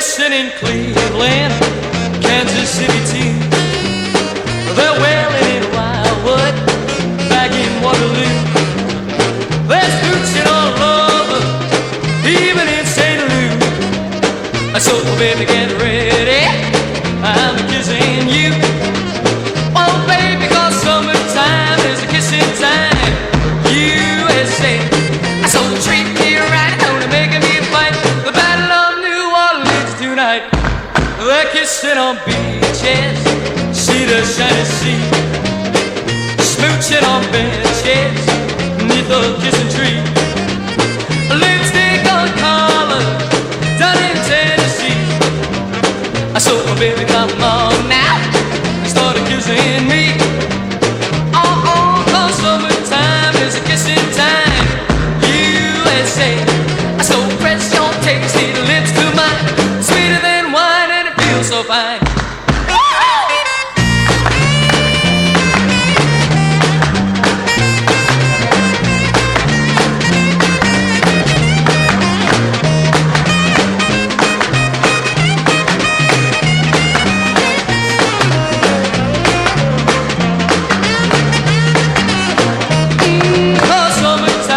kissing in Cleveland, Kansas City too. They're wailing in Wildwood, back in Waterloo. They're scooching all over, even in St. Louis. So baby, get ready, I'm kissing you. Oh baby, 'cause summertime is a kissing time. USA, so treat me right, don't make me fight. The Battle of New Orleans tonight. They're kissing on beaches, see the shiny sea, smooching on benches, neath the kissing tree. Lipstick on collar, down in Tennessee. So baby, come on now, start kissing me. Oh, 'cause summertime is a kissing time. USA, so press your tasty lips to mine, sweeter than wine and it feels so fine.